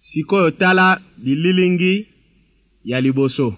Sikoyo tala bililingi ya liboso.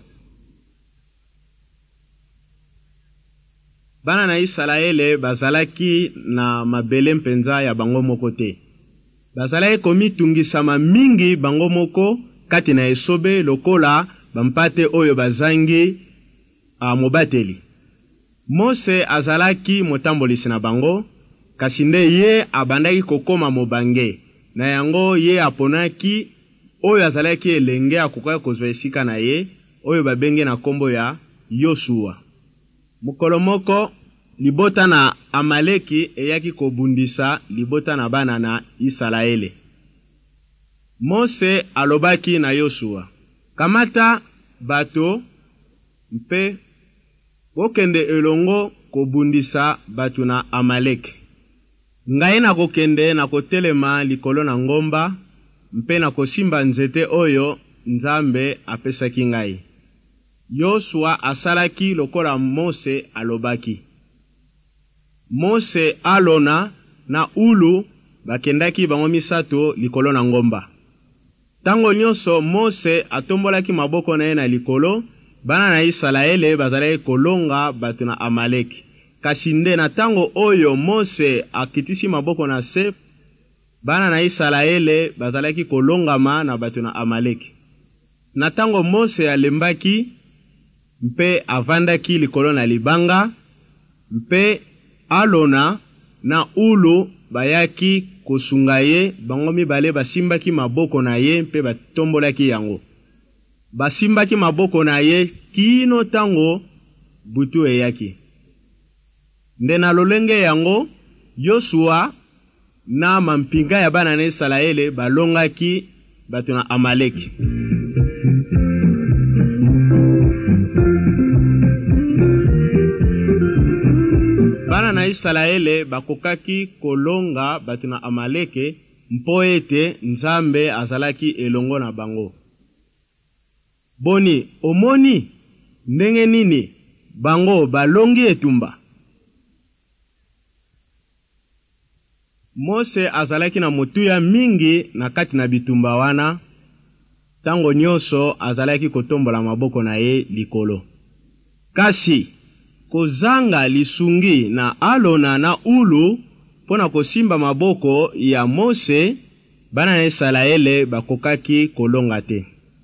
Bana na Israele bazalaki na mabele mpenza ya bango moko te. Bazalaki komitungisama mingi bango moko kati na esobe lokola bampate oyo bazangi mobateli. Mose azalaki motambolisi na bango, kasi nde ye abandaki kokoma mobange, na yango ye aponaki oyo azalaki elenge akokaki kozwa esika na ye, oyo babenge na kombo ya Yosua. Mokolo moko libota na Amaleki eyaki kobundisa libota na bana na Israele. Mose alobaki na Yosua, kamata bato mpe okende elongo kobundisa batu na Amaleki. Ngai na kokende na kotelema likolo na ngomba mpe na kosimba nzete oyo Nzambe apesaki ngai. Yosua asalaki lokola Mose alobaki. Mose, Alona na Ulu bakendaki bango misato likolo na ngomba. Tango nyonso Mose atombolaki maboko na ye na likolo, bana na Israele bazalaki kolonga batu na Amaleki. Kasi nde na tango oyo Mose akitisi maboko na se, bana na Israele bazalaki kolongama na batu na Amaleki. Na tango Mose alembaki mpe avandaki likolo na libanga, mpe Alona na Ulu bayaki kosunga ye, bango mibale basimbaki maboko na ye mpe batombolaki yango. Basimbaki maboko na ye kino tango butu eyaki. Nde na lolenge yango, Yosua na mampinga ya bana na Israele balongaki batu na Amaleki. Bana na Israele bakokaki kolonga batu na Amaleki mpo ete Nzambe azalaki elongo na bango. Boni, omoni ndenge nini bango balongi etumba? Mose azalaki na motuya mingi na kati na bitumba wana, tango nyonso azalaki kotombola maboko na ye likolo. Kasi kozanga lisungi na Alona na Ulu pona kosimba maboko ya Mose, bana na Israele bakokaki kolonga te.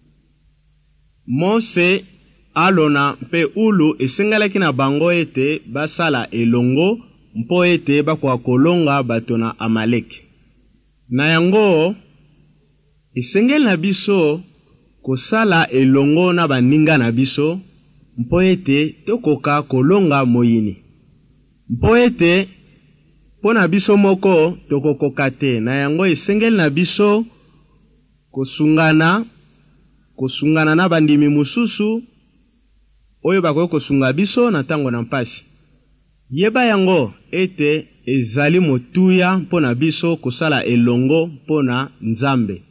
Mose, Alona mpe Ulu esengalaki na bango ete basala elongo mpo ete bakwa kolonga bato na Amaleki. Na yango esengeli na biso kosala elongo na baninga na biso mpo ete tokoka kolonga moyini. Mpo ete pona biso moko tokokoka te, na yango esengeli na biso kosungana na bandimi mususu oyo bakoki kosunga biso na tango na mpasi. Yeba yango ete ezali motuya mpona biso kosala elongo mpona Nzambe.